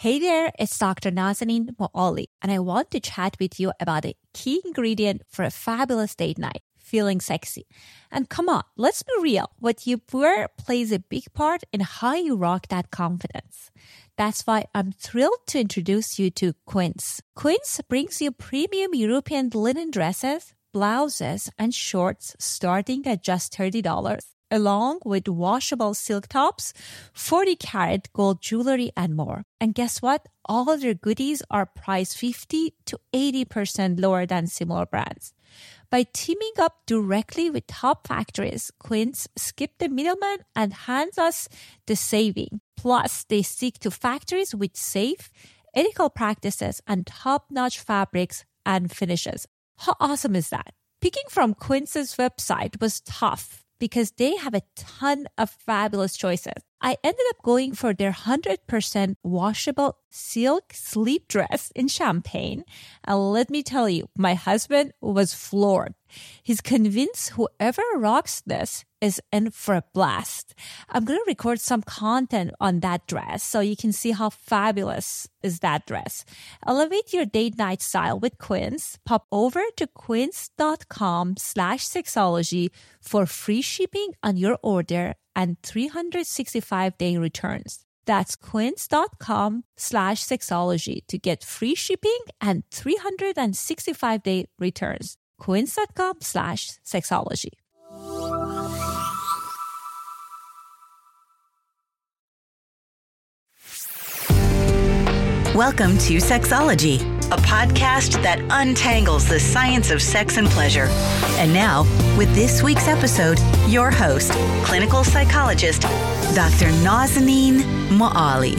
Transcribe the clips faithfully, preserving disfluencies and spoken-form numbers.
Hey there, it's Doctor Nazanin Moali, and I want to chat with you about a key ingredient for a fabulous date night, feeling sexy. And come on, let's be real. What you wear plays a big part in how you rock that confidence. That's why I'm thrilled to introduce you to Quince. Quince brings you premium European linen dresses, blouses, and shorts starting at just thirty dollars, along with washable silk tops, forty karat gold jewelry, and more. And guess what? All of their goodies are priced fifty to eighty percent lower than similar brands. By teaming up directly with top factories, Quince skipped the middleman and hands us the saving. Plus, they stick to factories with safe, ethical practices and top-notch fabrics and finishes. How awesome is that? Picking from Quince's website was tough because they have a ton of fabulous choices. I ended up going for their one hundred percent washable silk sleep dress in champagne. And let me tell you, my husband was floored. He's convinced whoever rocks this is in for a blast. I'm going to record some content on that dress so you can see how fabulous is that dress. Elevate your date night style with Quince. Pop over to quince.com slash sexology for free shipping on your order and three hundred sixty-five day returns. That's quince.com slash sexology to get free shipping and three hundred sixty-five day returns. Quince.com slash sexology. Welcome to Sexology, a podcast that untangles the science of sex and pleasure. And now, with this week's episode, your host, clinical psychologist, Doctor Nazanin Moali.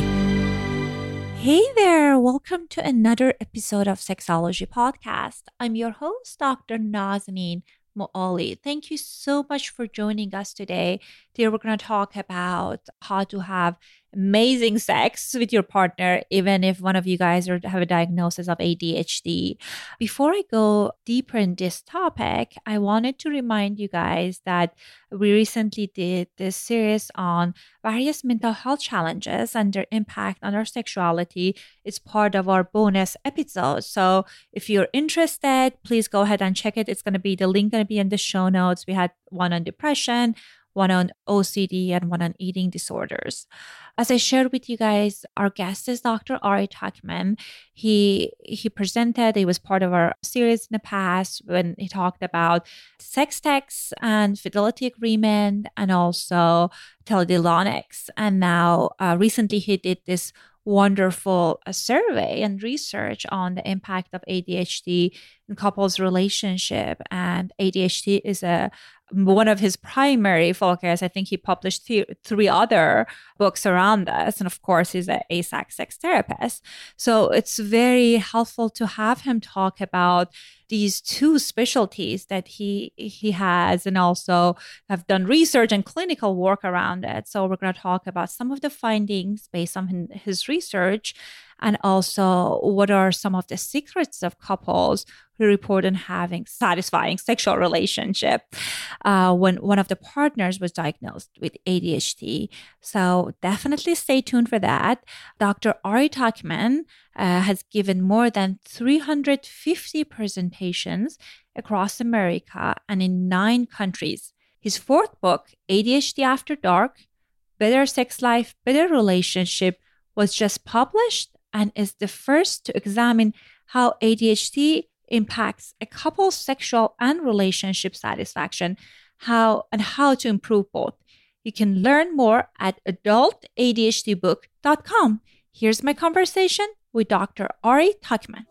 Hey there, welcome to another episode of Sexology Podcast. I'm your host, Doctor Nazanin Moali. Thank you so much for joining us today. Today we're going to talk about how to have amazing sex with your partner, even if one of you guys are, have a diagnosis of A D H D. Before I go deeper in this topic, I wanted to remind you guys that we recently did this series on various mental health challenges and their impact on our sexuality. It's part of our bonus episode. So if you're interested, please go ahead and check it. It's going to be, the link going to be in the show notes. We had one on depression, one on O C D, and one on eating disorders. As I shared with you guys, our guest is Doctor Ari Tuckman. He he presented, he was part of our series in the past when he talked about sex texts and fidelity agreement and also teledildonics. And now uh, recently he did this wonderful uh, survey and research on the impact of A D H D in couples' relationship. And A D H D is a one of his primary focus. I think he published th- three other books around this. And of course, he's an A S A C sex therapist. So it's very helpful to have him talk about these two specialties that he he has and also have done research and clinical work around it. So we're going to talk about some of the findings based on his research and also what are some of the secrets of couples who report on having satisfying sexual relationship uh, when one of the partners was diagnosed with A D H D. So definitely stay tuned for that. Doctor Ari Tuckman uh, has given more than three hundred fifty presentations across America and in nine countries. His fourth book, A D H D After Dark, Better Sex Life, Better Relationship, was just published and is the first to examine how A D H D impacts a couple's sexual and relationship satisfaction, how and how to improve both. You can learn more at adult A D H D book dot com. Here's my conversation with Doctor Ari Tuckman.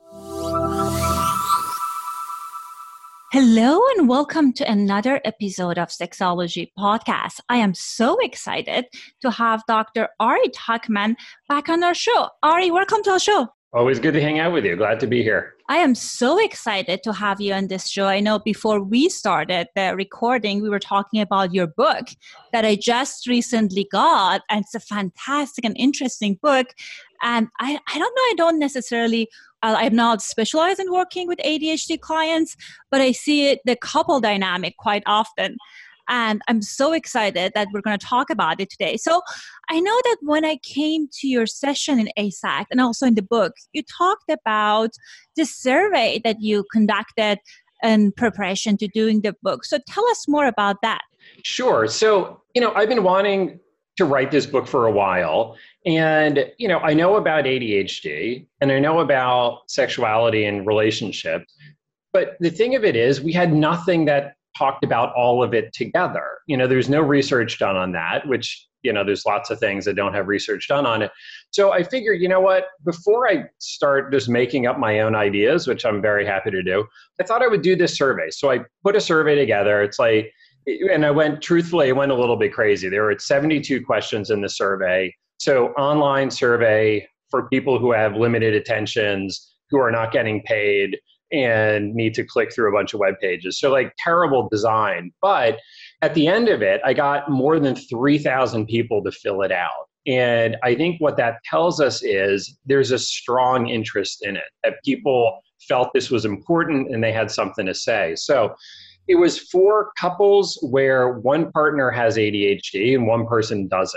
Hello and welcome to another episode of Sexology Podcast. I am so excited to have Doctor Ari Tuckman back on our show. Ari, welcome to our show. Always good to hang out with you. Glad to be here. I am so excited to have you on this show. I know before we started the recording, we were talking about your book that I just recently got. And it's a fantastic and interesting book. And I, I don't know, I don't necessarily, I'm not specialized in working with A D H D clients, but I see it, the couple dynamic quite often. And I'm so excited that we're going to talk about it today. So I know that when I came to your session in A S A C and also in the book, you talked about the survey that you conducted in preparation to doing the book. So tell us more about that. Sure. So, you know, I've been wanting to write this book for a while. And, you know, I know about A D H D and I know about sexuality and relationships. But the thing of it is, we had nothing that talked about all of it together. You know, there's no research done on that, which, you know, there's lots of things that don't have research done on it. So I figured, you know what, before I start just making up my own ideas, which I'm very happy to do, I thought I would do this survey. So I put a survey together. It's like, and I went, truthfully, I went a little bit crazy. There were seventy-two questions in the survey. So online survey for people who have limited attentions, who are not getting paid, and need to click through a bunch of web pages. So like terrible design. But at the end of it, I got more than three thousand people to fill it out. And I think what that tells us is there's a strong interest in it, that people felt this was important and they had something to say. So it was for couples where one partner has A D H D and one person doesn't.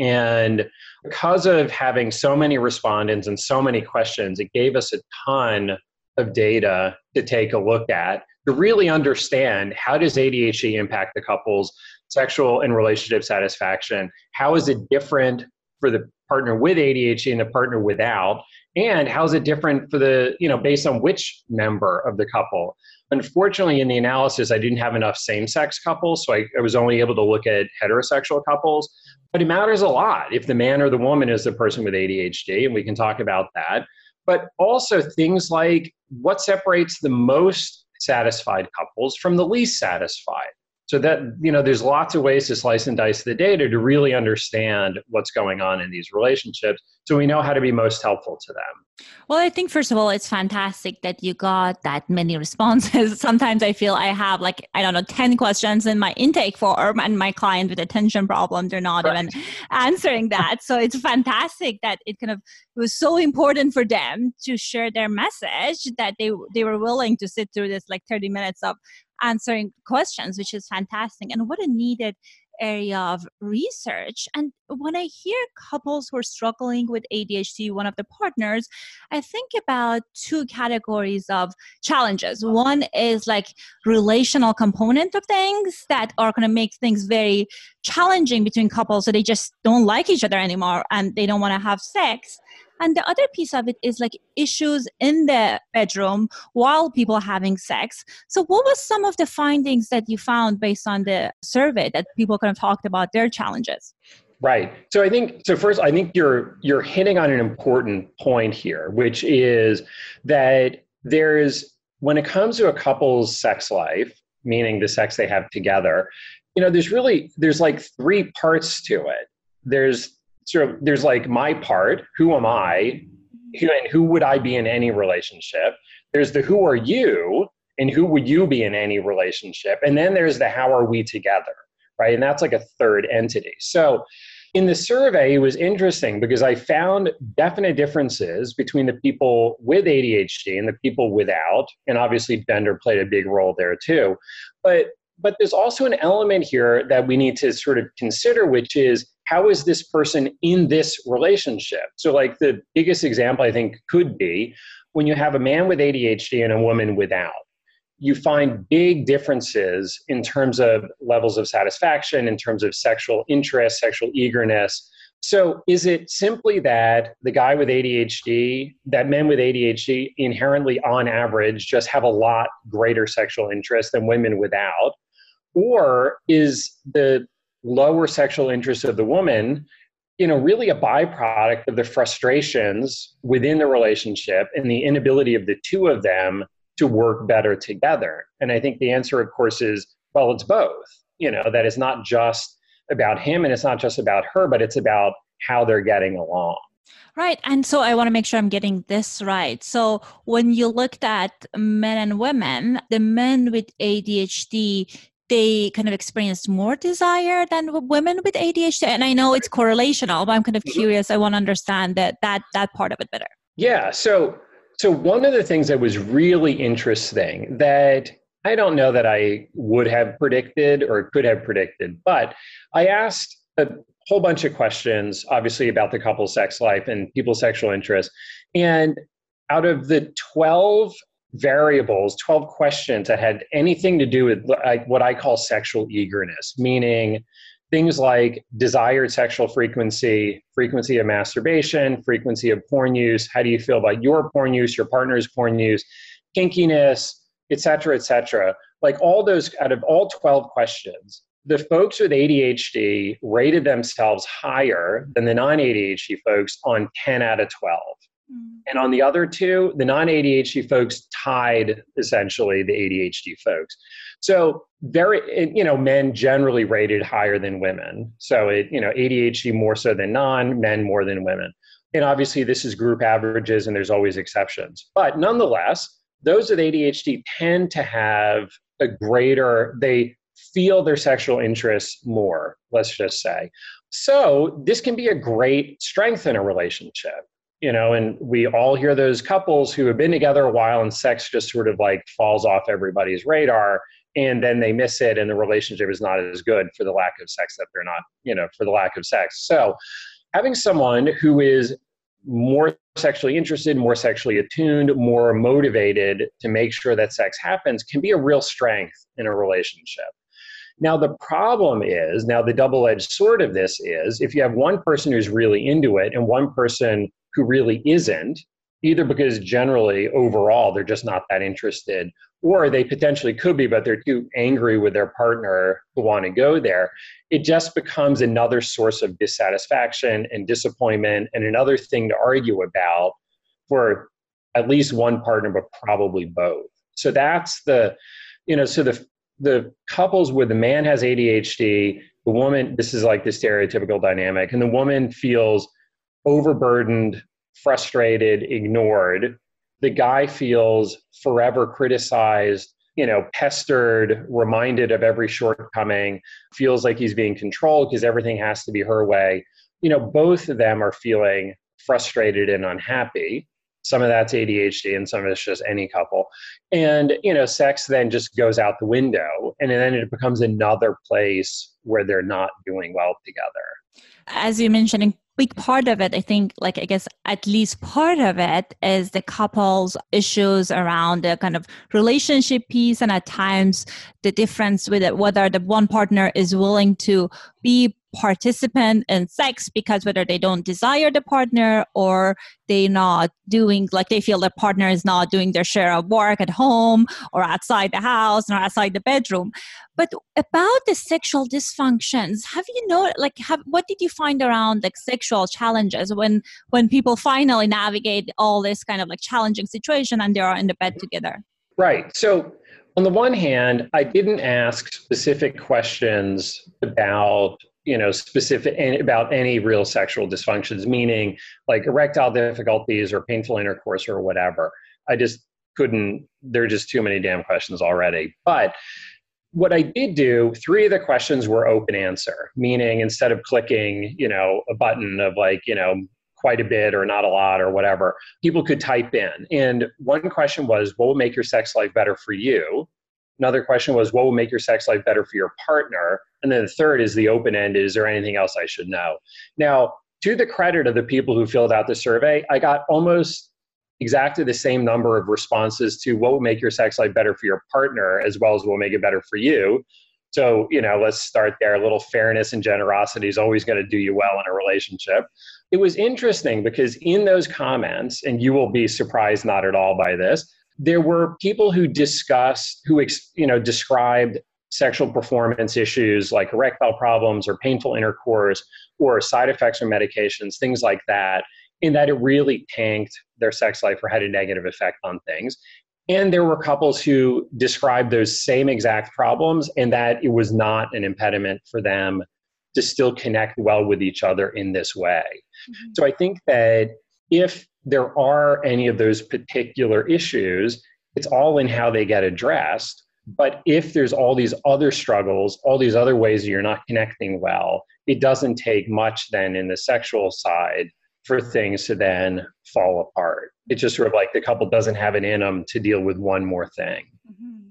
And because of having so many respondents and so many questions, it gave us a ton of data to take a look at to really understand, how does A D H D impact the couple's sexual and relationship satisfaction? How is it different for the partner with A D H D and the partner without? And how is it different for the, you know, based on which member of the couple? Unfortunately, in the analysis, I didn't have enough same-sex couples, so I, I was only able to look at heterosexual couples. But it matters a lot if the man or the woman is the person with A D H D, and we can talk about that. But also things like what separates the most satisfied couples from the least satisfied. So that, you know, there's lots of ways to slice and dice the data to really understand what's going on in these relationships, so we know how to be most helpful to them. Well, I think, first of all, it's fantastic that you got that many responses. Sometimes I feel I have like, I don't know, ten questions in my intake form, and my client with attention problem, they're not right. even answering that. So it's fantastic that it kind of it was so important for them to share their message that they they were willing to sit through this like thirty minutes of answering questions, which is fantastic. And what a needed area of research. And when I hear couples who are struggling with A D H D, one of the partners, I think about two categories of challenges. One is like relational component of things that are going to make things very challenging between couples, so they just don't like each other anymore and they don't want to have sex. And the other piece of it is like issues in the bedroom while people are having sex. So what was some of the findings that you found based on the survey that people kind of talked about their challenges? Right. So I think, so first, I think you're you're hitting on an important point here, which is that there's, when it comes to a couple's sex life, meaning the sex they have together, you know, there's really, there's like three parts to it. There's sort of, there's like my part, who am I, who, and who would I be in any relationship? There's the who are you, and who would you be in any relationship? And then there's the how are we together, right? And that's like a third entity. So in the survey, it was interesting because I found definite differences between the people with A D H D and the people without, and obviously gender played a big role there too. But But there's also an element here that we need to sort of consider, which is, how is this person in this relationship? So like the biggest example I think could be when you have a man with A D H D and a woman without. You find big differences in terms of levels of satisfaction, in terms of sexual interest, sexual eagerness. So is it simply that the guy with A D H D, that men with A D H D inherently on average just have a lot greater sexual interest than women without? Or is the lower sexual interest of the woman, you know, really a byproduct of the frustrations within the relationship and the inability of the two of them to work better together? And I think the answer, of course, is, well, it's both. You know, that it's not just about him and it's not just about her, but it's about how they're getting along. Right. And so I want to make sure I'm getting this right. So when you looked at men and women, the men with A D H D, they kind of experienced more desire than women with A D H D. And I know it's correlational, but I'm kind of curious. I want to understand that that that part of it better. Yeah. So so one of the things that was really interesting that I don't know that I would have predicted or could have predicted, but I asked a whole bunch of questions, obviously about the couple's sex life and people's sexual interests. And out of the twelve variables, twelve questions that had anything to do with like what I call sexual eagerness, meaning things like desired sexual frequency, frequency of masturbation, frequency of porn use, how do you feel about your porn use, your partner's porn use, kinkiness, et cetera, et cetera. Like all those, out of all twelve questions, the folks with A D H D rated themselves higher than the non-A D H D folks on ten out of twelve. Mm. And on the other two, the non-A D H D folks tied essentially the A D H D folks. So very, it, you know, men generally rated higher than women. So it, you know, A D H D more so than non, men more than women. And obviously this is group averages and there's always exceptions. But nonetheless, those with A D H D tend to have a greater, they feel their sexual interests more, let's just say. So this can be a great strength in a relationship, you know, and we all hear those couples who have been together a while and sex just sort of like falls off everybody's radar and then they miss it and the relationship is not as good for the lack of sex that they're not, you know, for the lack of sex. So having someone who is more sexually interested, more sexually attuned, more motivated to make sure that sex happens can be a real strength in a relationship. Now, the problem is, now the double-edged sword of this is, if you have one person who's really into it and one person who really isn't, either because generally overall they're just not that interested, or they potentially could be, but they're too angry with their partner to want to go there, it just becomes another source of dissatisfaction and disappointment and another thing to argue about for at least one partner, but probably both. So that's the, you know, so the the couples where the man has A D H D, the woman, this is like the stereotypical dynamic, and the woman feels overburdened, frustrated, ignored. The guy feels forever criticized, you know, pestered, reminded of every shortcoming, feels like he's being controlled because everything has to be her way. You know, both of them are feeling frustrated and unhappy. Some of that's A D H D and some of it's just any couple. And, you know, sex then just goes out the window and then it becomes another place where they're not doing well together. As you mentioned, a big part of it, I think, like, I guess at least part of it is the couple's issues around the kind of relationship piece. And at times the difference with it, whether the one partner is willing to be participant in sex because whether they don't desire the partner or they're not doing, like they feel the partner is not doing their share of work at home or outside the house or outside the bedroom. But about the sexual dysfunctions, have you know, like, have, what did you find around like sexual challenges when, when people finally navigate all this kind of like challenging situation and they are in the bed together? Right. So on the one hand, I didn't ask specific questions about you know, specific about any real sexual dysfunctions, meaning like erectile difficulties or painful intercourse or whatever. I just couldn't, there are just too many damn questions already. But what I did do, three of the questions were open answer, meaning instead of clicking, you know, a button of like, you know, quite a bit or not a lot or whatever, people could type in. And one question was, what will make your sex life better for you? Another question was, what will make your sex life better for your partner? And then the third is the open-ended, is there anything else I should know? Now, to the credit of the people who filled out the survey, I got almost exactly the same number of responses to what will make your sex life better for your partner, as well as what will make it better for you. So, you know, let's start there. A little fairness and generosity is always going to do you well in a relationship. It was interesting because in those comments, and you will be surprised not at all by this, there were people who discussed, who, you know, described sexual performance issues like erectile problems or painful intercourse or side effects from medications, things like that, in that it really tanked their sex life or had a negative effect on things. And there were couples who described those same exact problems and that it was not an impediment for them to still connect well with each other in this way. Mm-hmm. So I think that if there are any of those particular issues, it's all in how they get addressed. But if there's all these other struggles, all these other ways that you're not connecting well, it doesn't take much then in the sexual side for things to then fall apart. It's just sort of like the couple doesn't have it in them to deal with one more thing. Mm-hmm.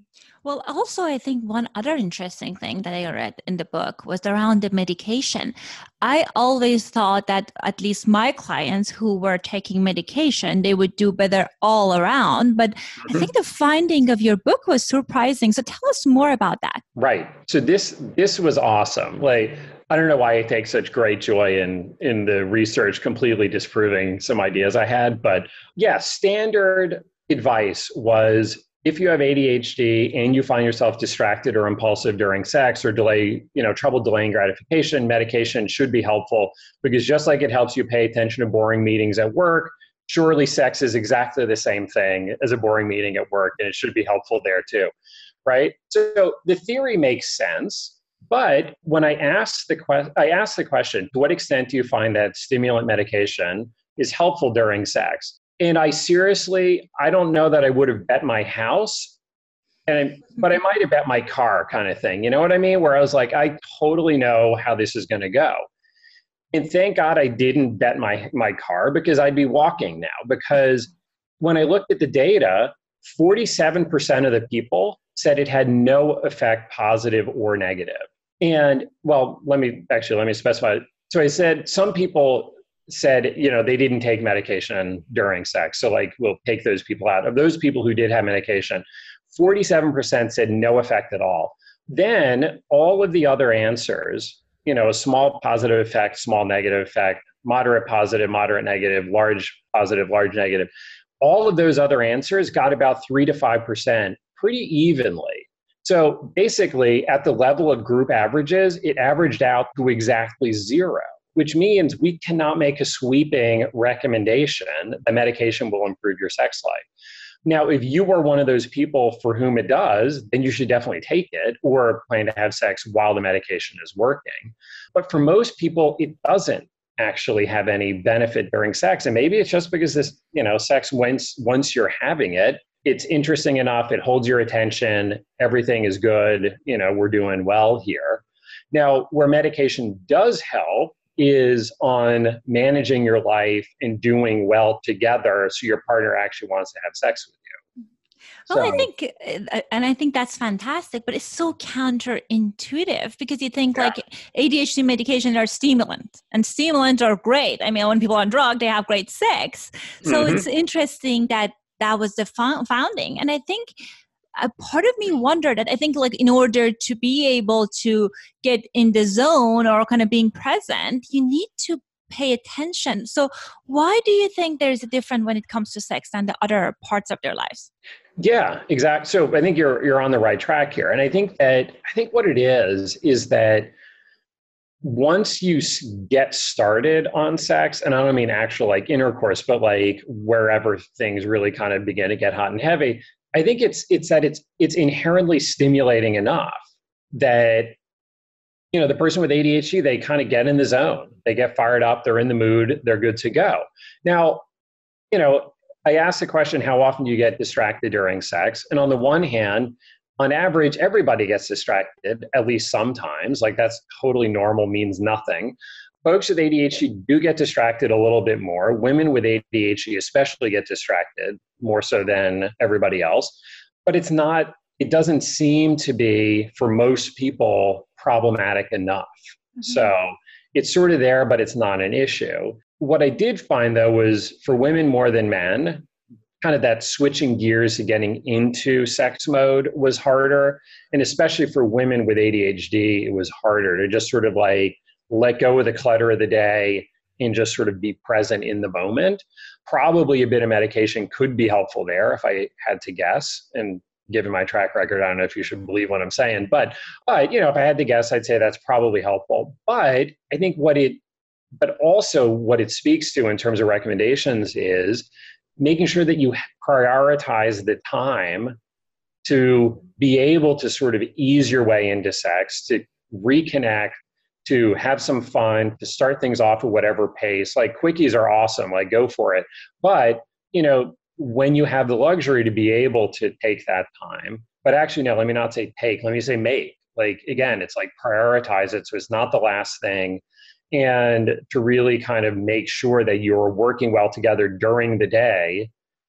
Well, also, I think one other interesting thing that I read in the book was around the medication. I always thought that at least my clients who were taking medication, they would do better all around. But I think the finding of your book was surprising. So tell us more about that. Right. So this this was awesome. Like, I don't know why I take such great joy in in the research completely disproving some ideas I had, but yeah, standard advice was if you have A D H D and you find yourself distracted or impulsive during sex or delay, you know, trouble delaying gratification, medication should be helpful because just like it helps you pay attention to boring meetings at work, surely sex is exactly the same thing as a boring meeting at work, and it should be helpful there too. Right? So the theory makes sense, but when I asked the que- I asked the question, to what extent do you find that stimulant medication is helpful during sex? And I seriously, I don't know that I would have bet my house, and but I might have bet my car, kind of thing. You know what I mean? Where I was like, I totally know how this is going to go. And thank God I didn't bet my my car because I'd be walking now. Because when I looked at the data, forty-seven percent of the people said it had no effect, positive or negative. And well, let me actually, let me specify. So I said some people said, you know, they didn't take medication during sex. So like, we'll take those people out. Of those people who did have medication, forty-seven percent said no effect at all. Then all of the other answers, you know, a small positive effect, small negative effect, moderate positive, moderate negative, large positive, large negative. All of those other answers got about three to five percent pretty evenly. So basically, at the level of group averages, it averaged out to exactly zero, which means we cannot make a sweeping recommendation that medication will improve your sex life. Now, if you are one of those people for whom it does, then you should definitely take it or plan to have sex while the medication is working. But for most people, it doesn't actually have any benefit during sex. And maybe it's just because this, you know, sex, once once you're having it, it's interesting enough, it holds your attention, everything is good, you know, we're doing well here. Now, where medication does help is on managing your life and doing well together so your partner actually wants to have sex with you. Well, so, I think, and I think that's fantastic, but it's so counterintuitive because you think yeah. like A D H D medications are stimulants and stimulants are great. I mean, when people are on drug, they have great sex. So mm-hmm. it's interesting that that was the founding. And I think a part of me wondered that I think like in order to be able to get in the zone or kind of being present, you need to pay attention. So why do you think there's a difference when it comes to sex than the other parts of their lives? Yeah, exactly. So I think you're you're on the right track here. And I think that I think what it is is that once you get started on sex, and I don't mean actual like intercourse, but like wherever things really kind of begin to get hot and heavy, I think it's it's that it's it's inherently stimulating enough that, you know, the person with A D H D, they kind of get in the zone, they get fired up, they're in the mood, they're good to go. Now, you know, I asked the question, how often do you get distracted during sex? And on the one hand, on average, everybody gets distracted at least sometimes. Like that's totally normal, means nothing. Folks with A D H D do get distracted a little bit more. Women with A D H D especially get distracted more so than everybody else. But it's not, it doesn't seem to be, for most people, problematic enough. Mm-hmm. So it's sort of there, but it's not an issue. What I did find, though, was for women more than men, kind of that switching gears to getting into sex mode was harder. And especially for women with A D H D, it was harder to just sort of like let go of the clutter of the day and just sort of be present in the moment. Probably a bit of medication could be helpful there if I had to guess. And given my track record, I don't know if you should believe what I'm saying, but, but you know, if I had to guess, I'd say that's probably helpful. But I think what it, but also what it speaks to in terms of recommendations is making sure that you prioritize the time to be able to sort of ease your way into sex, to reconnect, to have some fun, to start things off at whatever pace. Like quickies are awesome, like go for it. But, you know, when you have the luxury to be able to take that time, but actually, no, let me not say take, let me say make. Like, again, it's like prioritize it so it's not the last thing. And to really kind of make sure that you're working well together during the day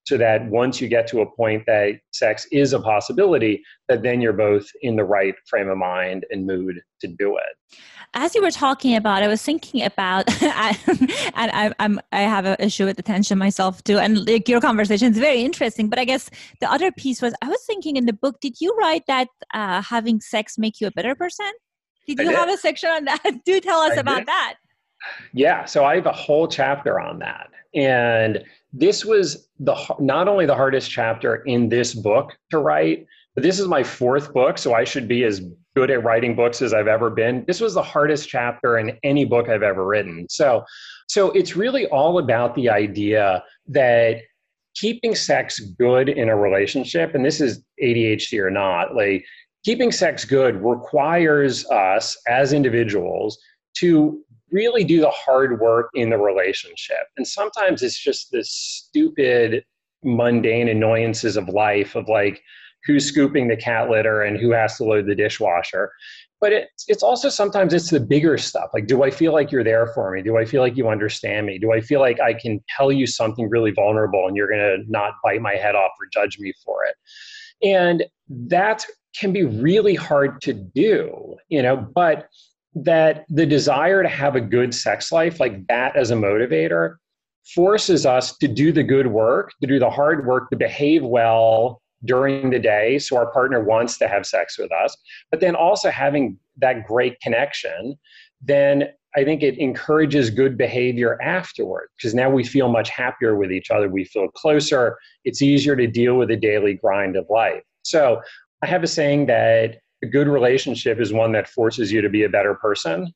so that once you get to a point that sex is a possibility, that then you're both in the right frame of mind and mood to do it. As you were talking about, I was thinking about, I, and I, I'm, I have an issue with attention myself too. And like your conversation is very interesting. But I guess the other piece was, I was thinking in the book, did you write that uh, having sex make you a better person? Did you did. have a section on that? Do tell us I about did. that. Yeah, so I have a whole chapter on that. And this was the not only the hardest chapter in this book to write, but this is my fourth book, so I should be as good at writing books as I've ever been. This was the hardest chapter in any book I've ever written. So, so it's really all about the idea that keeping sex good in a relationship, and this is A D H D or not, like keeping sex good requires us as individuals to really do the hard work in the relationship. And sometimes it's just the stupid, mundane annoyances of life of like, who's scooping the cat litter and who has to load the dishwasher. But it's, it's also sometimes it's the bigger stuff. Like, do I feel like you're there for me? Do I feel like you understand me? Do I feel like I can tell you something really vulnerable and you're going to not bite my head off or judge me for it? And that can be really hard to do, you know, but that the desire to have a good sex life, like that as a motivator, forces us to do the good work, to do the hard work, to behave well during the day so our partner wants to have sex with us, but then also having that great connection, then I think it encourages good behavior afterward, because now we feel much happier with each other. We feel closer. It's easier to deal with the daily grind of life. So I have a saying that a good relationship is one that forces you to be a better person.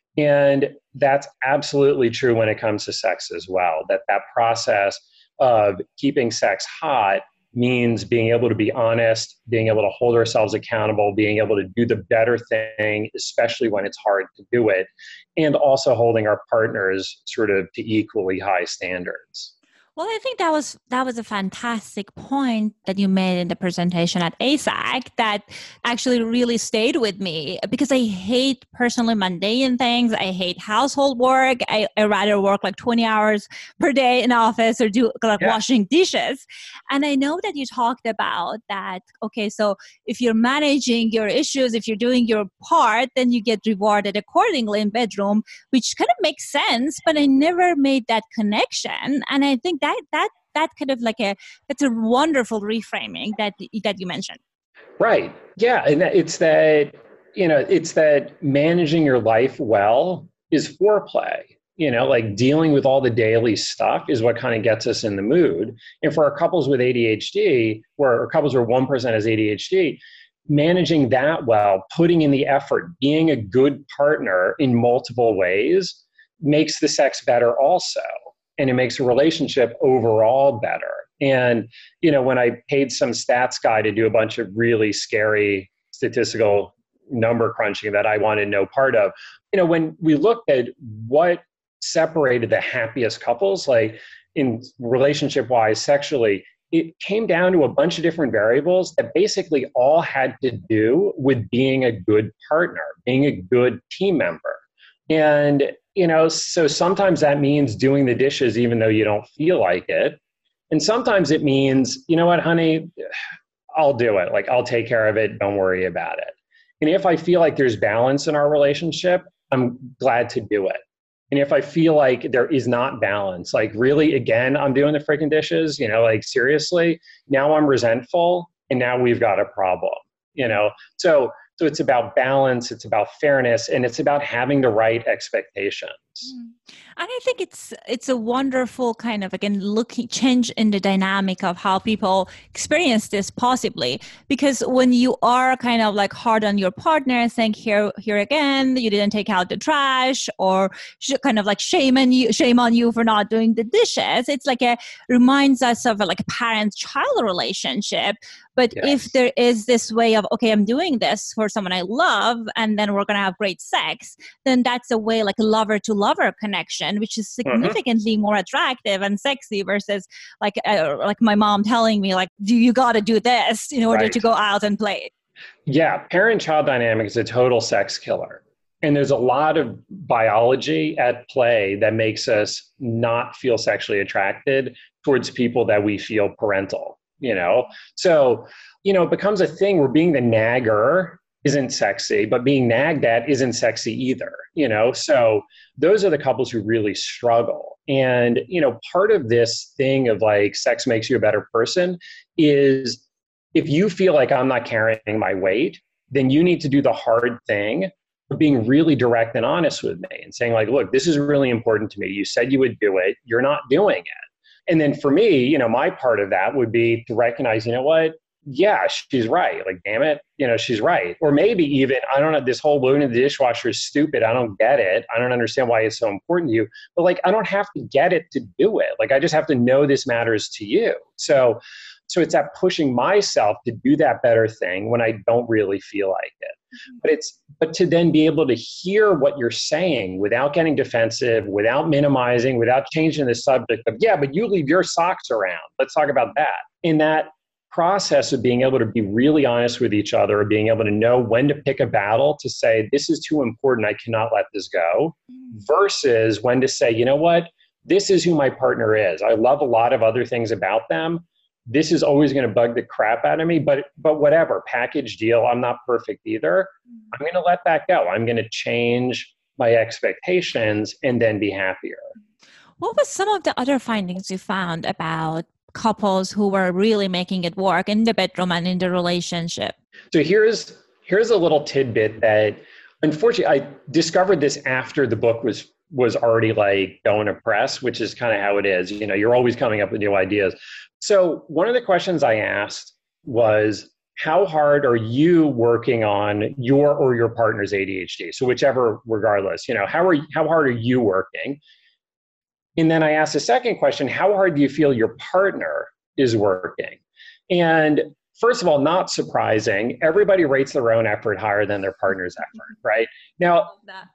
And that's absolutely true when it comes to sex as well, that that process of keeping sex hot means being able to be honest, being able to hold ourselves accountable, being able to do the better thing, especially when it's hard to do it, and also holding our partners sort of to equally high standards. Well, I think that was that was a fantastic point that you made in the presentation at A S A C that actually really stayed with me, because I hate personally mundane things. I hate household work. I, I rather work like twenty hours per day in office or do like yeah. washing dishes. And I know that you talked about that. Okay, so if you're managing your issues, if you're doing your part, then you get rewarded accordingly in bedroom, which kind of makes sense. But I never made that connection, and I think that That, that that kind of like a that's a wonderful reframing that that you mentioned. Right. Yeah. And it's that, you know, it's that managing your life well is foreplay. You know, like dealing with all the daily stuff is what kind of gets us in the mood. And for our couples with A D H D, where couples where one person has A D H D, managing that well, putting in the effort, being a good partner in multiple ways makes the sex better also. And it makes a relationship overall better. And, you know, when I paid some stats guy to do a bunch of really scary statistical number crunching that I wanted no part of, you know, when we looked at what separated the happiest couples, like in relationship wise, sexually, it came down to a bunch of different variables that basically all had to do with being a good partner, being a good team member. And, you know, so sometimes that means doing the dishes even though you don't feel like it. And sometimes it means, you know what, honey, I'll do it. Like, I'll take care of it. Don't worry about it. And if I feel like there's balance in our relationship, I'm glad to do it. And if I feel like there is not balance, like really, again, I'm doing the freaking dishes, you know, like seriously, now I'm resentful and now we've got a problem, you know? So So it's about balance, it's about fairness, and it's about having the right expectations. Mm. And I think it's it's a wonderful kind of, again, looking change in the dynamic of how people experience this possibly. Because when you are kind of like hard on your partner, saying here here again, you didn't take out the trash, or kind of like shame on you, shame on you for not doing the dishes. It's like a reminds us of a, like a parent-child relationship. But yes. If there is this way of, okay, I'm doing this for someone I love, and then we're going to have great sex, then that's a way like a lover-to-lover connection, which is significantly mm-hmm. more attractive and sexy versus like uh, like my mom telling me, like, do you got to do this in order right. to go out and play? Yeah, parent-child dynamic is a total sex killer. And there's a lot of biology at play that makes us not feel sexually attracted towards people that we feel parental, you know? So, you know, it becomes a thing where being the nagger isn't sexy, but being nagged at isn't sexy either, you know? So those are the couples who really struggle. And, you know, part of this thing of like sex makes you a better person is if you feel like I'm not carrying my weight, then you need to do the hard thing of being really direct and honest with me and saying like, look, this is really important to me. You said you would do it. You're not doing it. And then for me, you know, my part of that would be to recognize, you know what? Yeah, she's right. Like, damn it, you know, she's right. Or maybe even, I don't know, this whole loading in the dishwasher is stupid. I don't get it. I don't understand why it's so important to you. But like, I don't have to get it to do it. Like, I just have to know this matters to you. So, so it's that pushing myself to do that better thing when I don't really feel like it. Mm-hmm. But it's, but to then be able to hear what you're saying without getting defensive, without minimizing, without changing the subject of, yeah, but you leave your socks around. Let's talk about that. In that process of being able to be really honest with each other, being able to know when to pick a battle to say, this is too important, I cannot let this go, versus when to say, you know what, this is who my partner is. I love a lot of other things about them. This is always going to bug the crap out of me, but but whatever, package deal, I'm not perfect either. I'm going to let that go. I'm going to change my expectations and then be happier. What was some of the other findings you found about couples who were really making it work in the bedroom and in the relationship? So here's here's a little tidbit that unfortunately I discovered this after the book was was already like going to press, which is kind of how it is. You know, you're always coming up with new ideas. So one of the questions I asked was, how hard are you working on your or your partner's A D H D? So whichever, regardless, you know, how are how hard are you working? And then I asked a second question, how hard do you feel your partner is working? And first of all, not surprising, everybody rates their own effort higher than their partner's effort, right? Now,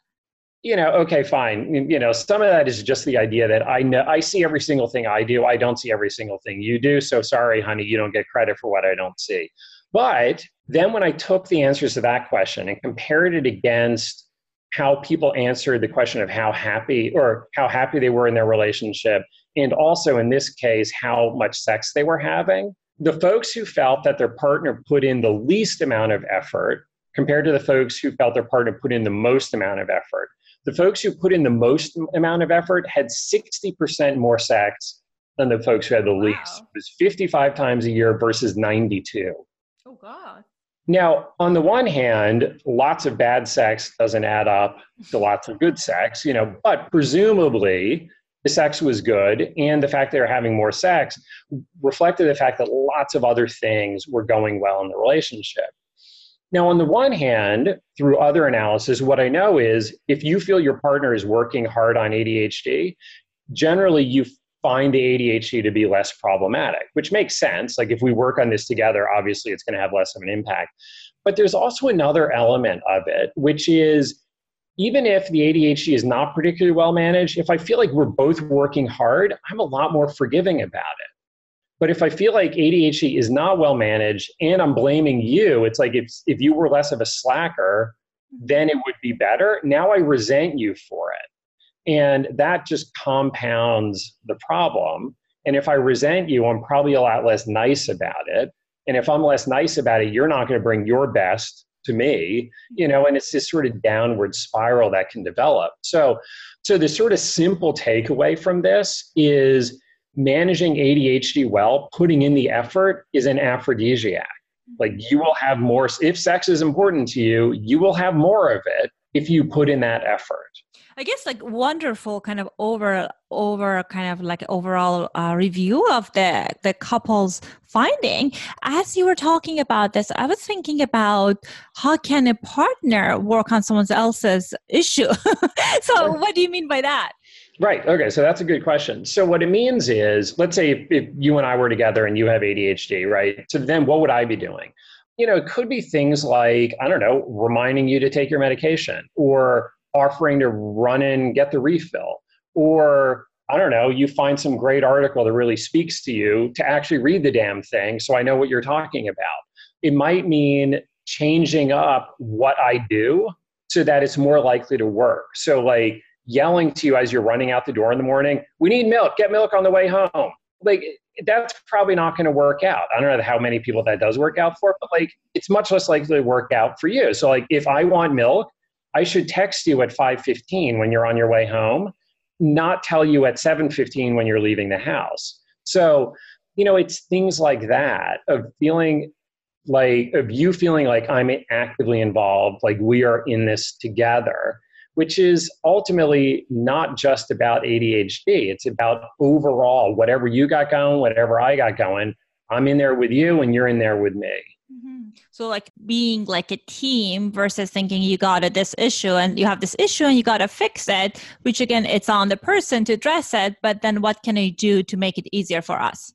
you know, okay, fine. You know, some of that is just the idea that I know I see every single thing I do. I don't see every single thing you do. So sorry, honey, you don't get credit for what I don't see. But then when I took the answers to that question and compared it against how people answered the question of how happy or how happy they were in their relationship, and also in this case, how much sex they were having, the folks who felt that their partner put in the least amount of effort compared to the folks who felt their partner put in the most amount of effort, the folks who put in the most amount of effort had sixty percent more sex than the folks who had the wow. least. It was fifty-five times a year versus ninety-two. Oh, God. Now, on the one hand, lots of bad sex doesn't add up to lots of good sex, you know, but presumably the sex was good, and the fact they were having more sex reflected the fact that lots of other things were going well in the relationship. Now, on the one hand, through other analysis, what I know is if you feel your partner is working hard on A D H D, generally you find the A D H D to be less problematic, which makes sense. Like if we work on this together, obviously it's going to have less of an impact. But there's also another element of it, which is even if the A D H D is not particularly well managed, if I feel like we're both working hard, I'm a lot more forgiving about it. But if I feel like A D H D is not well managed and I'm blaming you, it's like if, if you were less of a slacker, then it would be better. Now I resent you for it. And that just compounds the problem. And if I resent you, I'm probably a lot less nice about it. And if I'm less nice about it, you're not going to bring your best to me, you know, and it's this sort of downward spiral that can develop. So, so the sort of simple takeaway from this is managing A D H D well, putting in the effort is an aphrodisiac. Like you will have more, if sex is important to you, you will have more of it if you put in that effort. I guess like wonderful kind of over, over kind of like overall uh, review of the, the couple's finding. As you were talking about this, I was thinking about how can a partner work on someone else's issue? So what do you mean by that? Right. Okay. So that's a good question. So what it means is, let's say if, if you and I were together and you have A D H D, right? So then what would I be doing? You know, it could be things like, I don't know, reminding you to take your medication or offering to run and get the refill, or I don't know, you find some great article that really speaks to you to actually read the damn thing so I know what you're talking about. It might mean changing up what I do so that it's more likely to work. So like yelling to you as you're running out the door in the morning, we need milk, get milk on the way home. Like that's probably not going to work out. I don't know how many people that does work out for, but like it's much less likely to work out for you. So like if I want milk, I should text you at five fifteen when you're on your way home, not tell you at seven fifteen when you're leaving the house. So, you know, it's things like that of feeling like, of you feeling like I'm actively involved, like we are in this together, which is ultimately not just about A D H D. It's about overall, whatever you got going, whatever I got going, I'm in there with you and you're in there with me. Mm-hmm. So like being like a team versus thinking you got a, this issue and you have this issue and you got to fix it, which again, it's on the person to address it, but then what can I do to make it easier for us?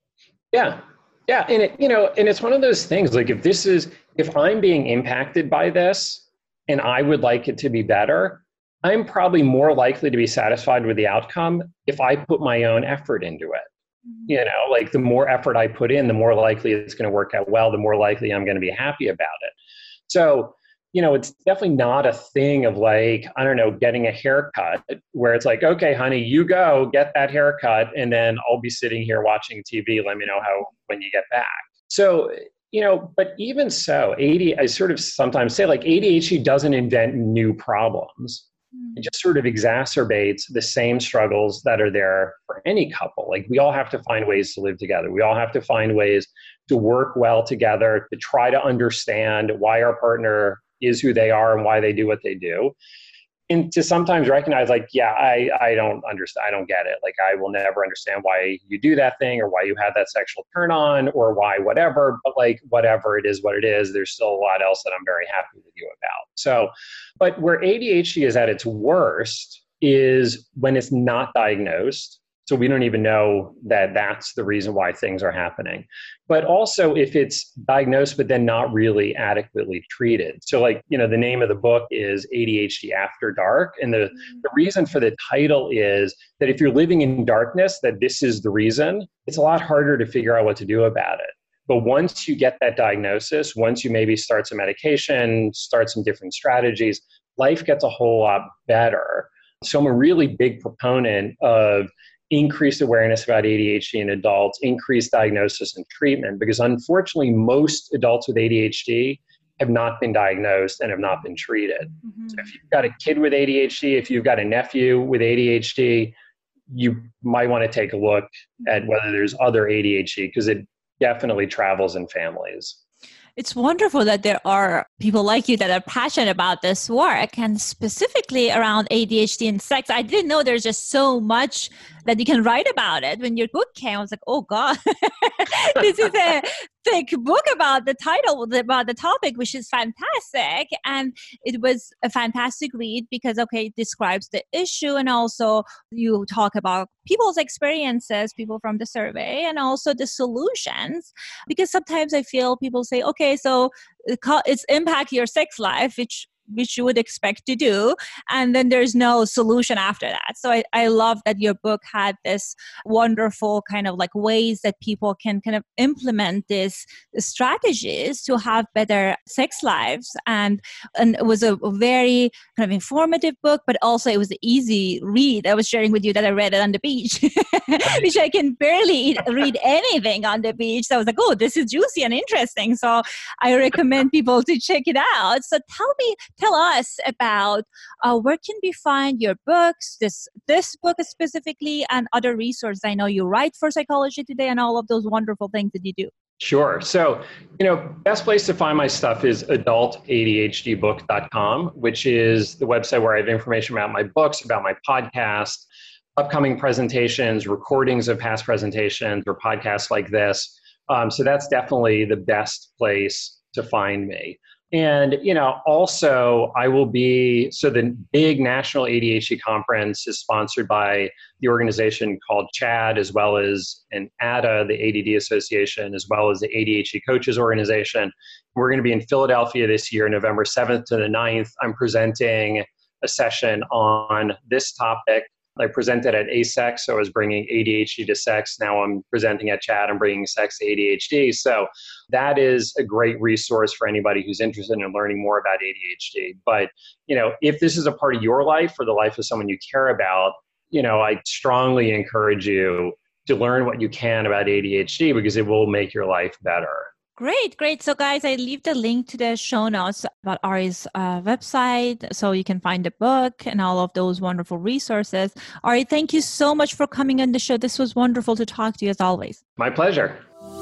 Yeah. Yeah. And it, you know, and it's one of those things, like if this is, if I'm being impacted by this and I would like it to be better, I'm probably more likely to be satisfied with the outcome if I put my own effort into it. Mm-hmm. You know, like the more effort I put in, the more likely it's going to work out well, the more likely I'm going to be happy about it. So, you know, it's definitely not a thing of like, I don't know, getting a haircut where it's like, okay, honey, you go get that haircut and then I'll be sitting here watching T V. Let me know how, when you get back. So, you know, but even so, A D, I sort of sometimes say like A D H D doesn't invent new problems. It just sort of exacerbates the same struggles that are there for any couple. Like we all have to find ways to live together. We all have to find ways to work well together, to try to understand why our partner is who they are and why they do what they do. And to sometimes recognize like, yeah, I, I don't understand. I don't get it. Like I will never understand why you do that thing or why you had that sexual turn on or why whatever, but like whatever it is, what it is, there's still a lot else that I'm very happy with you about. So, but where A D H D is at its worst is when it's not diagnosed. So we don't even know that that's the reason why things are happening. But also if it's diagnosed, but then not really adequately treated. So like, you know, the name of the book is A D H D After Dark. And the, the reason for the title is that if you're living in darkness, that this is the reason, it's a lot harder to figure out what to do about it. But once you get that diagnosis, once you maybe start some medication, start some different strategies, life gets a whole lot better. So I'm a really big proponent of increased awareness about A D H D in adults, increased diagnosis and treatment, because unfortunately, most adults with A D H D have not been diagnosed and have not been treated. Mm-hmm. So if you've got a kid with A D H D, if you've got a nephew with A D H D, you might want to take a look at whether there's other A D H D, because it definitely travels in families. It's wonderful that there are people like you that are passionate about this work, and specifically around A D H D and sex. I didn't know there's just so much that you can write about it. When your book came, I was like, oh God, this is a thick book about the title, about the topic, which is fantastic. And it was a fantastic read because, okay, it describes the issue, and also you talk about people's experiences, people from the survey, and also the solutions. Because sometimes I feel people say, okay, so it's impact your sex life, which which you would expect to do. And then there's no solution after that. So I, I love that your book had this wonderful kind of like ways that people can kind of implement these strategies to have better sex lives. And, and it was a very kind of informative book, but also it was an easy read. I was sharing with you that I read it on the beach, which I can barely read anything on the beach. So I was like, oh, this is juicy and interesting. So I recommend people to check it out. So tell me, Tell us about uh, where can we find your books, this this book specifically, and other resources. I know you write for Psychology Today and all of those wonderful things that you do. Sure. So, you know, best place to find my stuff is adult A D H D book dot com, which is the website where I have information about my books, about my podcast, upcoming presentations, recordings of past presentations, or podcasts like this. Um, so that's definitely the best place to find me. And, you know, also I will be, so the big national A D H D conference is sponsored by the organization called CHADD, as well as an A D A, the A D D Association, as well as the A D H D Coaches Organization. We're going to be in Philadelphia this year, November seventh to the ninth. I'm presenting a session on this topic. I presented at ASEX, so I was bringing A D H D to sex. Now I'm presenting at CHADD and bringing sex to A D H D. So that is a great resource for anybody who's interested in learning more about A D H D. But, you know, if this is a part of your life or the life of someone you care about, you know, I strongly encourage you to learn what you can about A D H D because it will make your life better. Great, great. So guys, I leave the link to the show notes about Ari's uh, website so you can find the book and all of those wonderful resources. Ari, thank you so much for coming on the show. This was wonderful to talk to you as always. My pleasure.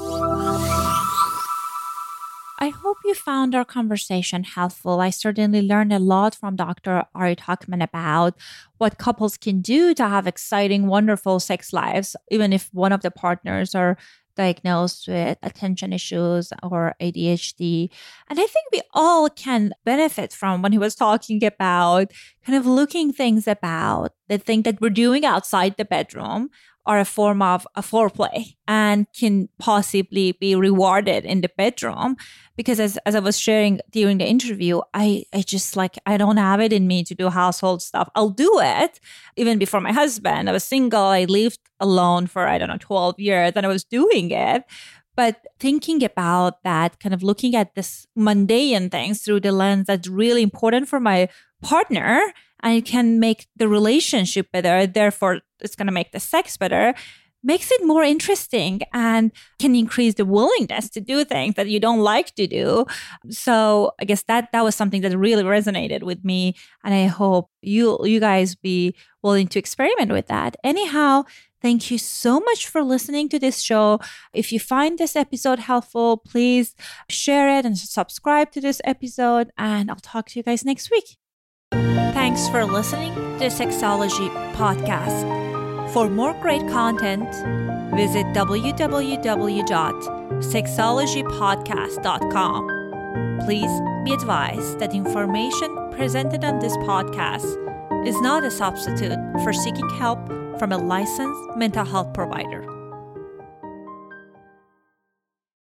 I hope you found our conversation helpful. I certainly learned a lot from Doctor Ari Tuckman about what couples can do to have exciting, wonderful sex lives, even if one of the partners are diagnosed with attention issues or A D H D. And I think we all can benefit from when he was talking about kind of looking things about the thing that we're doing outside the bedroom are a form of a foreplay and can possibly be rewarded in the bedroom. Because as, as I was sharing during the interview, I, I just like, I don't have it in me to do household stuff. I'll do it. Even before my husband, I was single. I lived alone for, I don't know, twelve years and I was doing it. But thinking about that, kind of looking at this mundane things through the lens that's really important for my partner, and it can make the relationship better, therefore it's going to make the sex better, makes it more interesting and can increase the willingness to do things that you don't like to do. So I guess that that was something that really resonated with me. And I hope you you guys be willing to experiment with that. Anyhow, thank you so much for listening to this show. If you find this episode helpful, please share it and subscribe to this episode. And I'll talk to you guys next week. Thanks for listening to the Sexology Podcast. For more great content, visit w w w dot sexology podcast dot com. Please be advised that information presented on this podcast is not a substitute for seeking help from a licensed mental health provider.